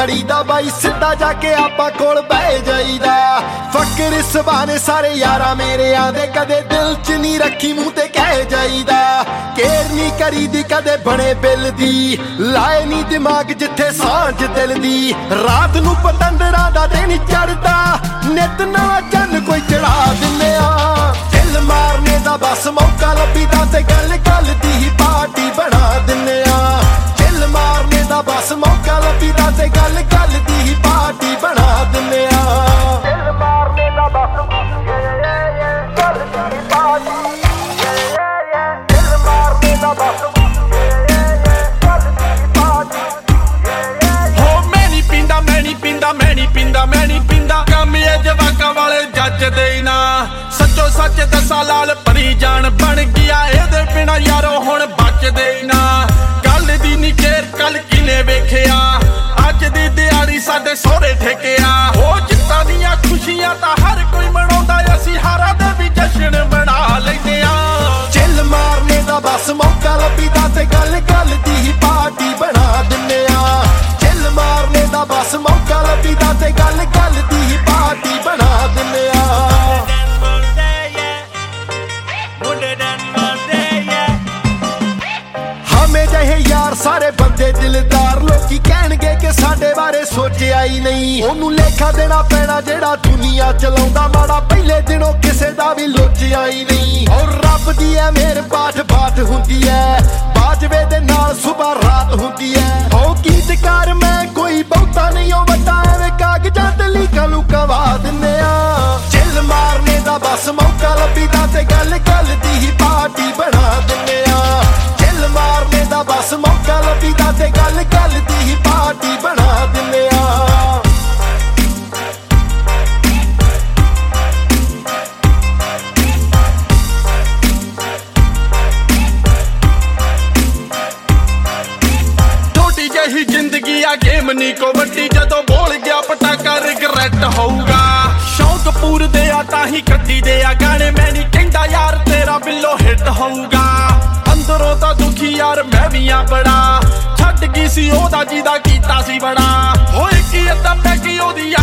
ਖੜੀਦਾ ਬਾਈ ਸਿੱਧਾ ਜਾ ਕੇ ਆਪਾਂ ਕੋਲ ਬਹਿ ਜਾਈਦਾ ਫਕਰ ਇਸ ਬਹਾਨੇ ਸਾਰੇ ਯਾਰਾਂ ਮੇਰੇ ਆਂਦੇ ਕਦੇ ਦਿਲ ਚ ਨਹੀਂ ਰੱਖੀ ਮੂੰਹ ਤੇ ਕਹਿ ਜਾਈਦਾ ਕੇਰ ਨਹੀਂ ਕਰੀਦੀ ਕਦੇ ਬਣੇ ਬਿੱਲ ਦੀ ਲਾਏ ਨਹੀਂ ਦਿਮਾਗ ਜਿੱਥੇ ਸਾਂਝ ਦਿਲ ਦੀ ਰਾਤ ਨੂੰ ਪਤੰਦਰਾਂ ਦਾ ਦਿਨ ਚੜਦਾ ਨਿਤ ਨਵਾਂ ਚੰਨ ਕੋਈ ਚੜਾ ਦਿੰਨੇ ਆ ਦਿਲ ਮਾਰਨੇ ਦਾ ਬਸ ਮੌਕਾ ਲੱਭੀਦਾ ਤੇ ਗੱਲ ਗੱਲ ਦੀ ਹੀ ਪਾਰਟੀ ਬਣਾ ਦਿੰਨੇ ਆ ਦਿਲ ਮਾਰਨੇ ਦਾ ਬਸ ਮੌਕਾ ਲੱਭੀਦਾ ਤੇ ਗੱਲ ਗੱਲ ਦੀ ਹੀ ਪਾਰਟੀ ਬਣਾ ਦਿੰਨੇ ਆ ਦਿਲ ਮਾਰਨੇ ਦਾ ਬਸ ਗੱਲ ਦੀ ਹੀ ਪਾਰਟੀ ਦਿਲ ਮਾਰਨੇ ਦਾ ਬਸ ਮੈਂ ਨੀ ਪੀਂਦਾ ਕੰਮ ਇਹ ਜਵਾਕਾਂ ਵਾਲੇ ਜੱਜਦੇ ਹੀ ਨਾ ਸੱਚੋ ਸੱਚ ਦੱਸਾਂ ਲਾਲ ਭਰੀ ਜਾਨ ਬਣ ਗਿਆ ਇਹਦੇ ਬਿਨਾ ਯਾਰੋ ਹੁਣ ਬਚਦੇ ਹੀ ਨਾ ਕੱਲ ਦੀ ਨੀ ਖੇਰ ਕੱਲ ਕਿਨੇ ਵੇਖਿਆ ਅੱਜ ਦੀ ਦਿਹਾੜੀ ਸਾਡੇ ਸਹੁਰੇ ਠੇਕਿਆ ਉਹ ਜਿੱਤਾਂ ਦੀਆਂ ਖੁਸ਼ੀਆਂ ਤਾਂ ਹਰ ਕੋਈ ਮਨਾਉਂਦਾ ਅਸੀਂ ਹਾਰਾਂ ਦੇ ਵੀ ਜਸ਼ਨ ਬਣਾ ਲੈਂਦੇ ਆ ਚਿੱਲ ਮਾਰਨੇ ਦਾ ਬਸ ਮੌਕਾ ਲੱਭੀਦਾ ਤੇ ਗੱਲ ਗੱਲ ਦੀ ਹੀ ਪਾਰਟੀ ਬਣਾ ਦਿੰਨੇ ਆ ਚਿੱਲ ਮਾਰਨੇ ਦਾ ਬਸ ਮੌਕਾ ਲੱਭੀਦਾ ਤੇ ਗੱਲ ਗੱਲ ਦੀ ਹੀ ਪਾਰਟੀ ਬਣਾ ਦਿੰਨੇ ਆ ਹਮੇ ਜਿਹੇ ਯਾਰ ਸਾਰੇ ਬੰਦੇ ਦਿਲਦਾਰ ਲੋਕੀ ਕਹਿਣਗੇ ਕਿ ਸਾਡੇ ਬਾਰੇ ਸੋਚਿਆ ਹੀ ਨਹੀਂ ਉਹਨੂੰ ਲੇਖਾ ਦੇਣਾ ਪੈਣਾ ਜਿਹੜਾ ਦੁਨੀਆ ਚਲਾਉਂਦਾ ਮਾੜਾ ਪਹਿਲੇ ਦਿਨੋਂ ਕਿਸੇ ਦਾ ਵੀ ਲੋਚਿਆ ਹੀ ਨਹੀਂ ਔਰ ਰੱਬ ਦੀ ਐ ਮੇਰ ਬਾਠ ਬਾਠ ਹੁੰਦੀ ਐ ਬਾਜਵੇ ਦੇ ਨਾਲ ਸੁਬਾ ਰਾਤ ਹੁੰਦੀ ਐ ਉਹ ਗੀਤਕਾਰ ਮੈਂ ਕੋਈ ਬਹੁਤਾ ਨਹੀਂ ਉਹ ਵੱਡਾ ਐਵੇਂ ਕਾਗਜ਼ਾਂ ਤੇ ਲੀਕਾਂ ਲੂਕਾਂ ਵਾ ਦਿੰਨੇ ਆ ਚਿੱਲ ਮਾਰਨੇ ਦਾ ਬਸ ਮੌਕਾ ਲੱਭੀਦਾ ਤੇ ਗੱਲ ਗੱਲ ਦੀ ਹੀ ਪਾਰਟੀ ਬਣਾ ਦਿੰਨੇ ਆ ਚਿੱਲ ਮਾਰਨੇ ਦਾ ਬਸ ਮੌਕਾ ਲੱਭੀਦਾ ਤੇ ਗੱਲ ਗੱਲ ਦੀ ਹੀ ਪਾਰਟੀ ਬਣਾ ਦਿੰਨੇ ਆ ਛੋਟੀ ਜਿਹੀ ਜ਼ਿੰਦਗੀ ਆ ਗੇਮ ਨੀ ਕਬੱਡੀ ਜਦੋਂ ਬੋਲ ਗਿਆ ਪਟਾਕਾ ਰਿਗਰੈਟ ਹੋਊਗਾ ਸ਼ੌਂਕ ਪੂਰਦੇ ਆ ਤਾਂ ਹੀ ਕੱਢੀ ਦੇ ਆ ਗਾਣੇ ਮੈਂ ਨੀ ਕਹਿੰਦਾ ਯਾਰ ਤੇਰਾ ਬਿੱਲੋ ਹਿੱਟ ਹੋਊਗਾ ਅੰਦਰੋਂ ਤਾਂ ਦੁਖੀ ਯਾਰ ਮੈਂ ਵੀ ਆ ਬੜਾ ਛੱਡ ਗਈ ਸੀ ਉਹਦਾ ਜਿਹਦਾ ਕੀਤਾ ਸੀ ਬੜਾ ਹੋਏ ਕੀ ਅੱਧਾ ਪੈ ਗਈ ਉਹਦੀ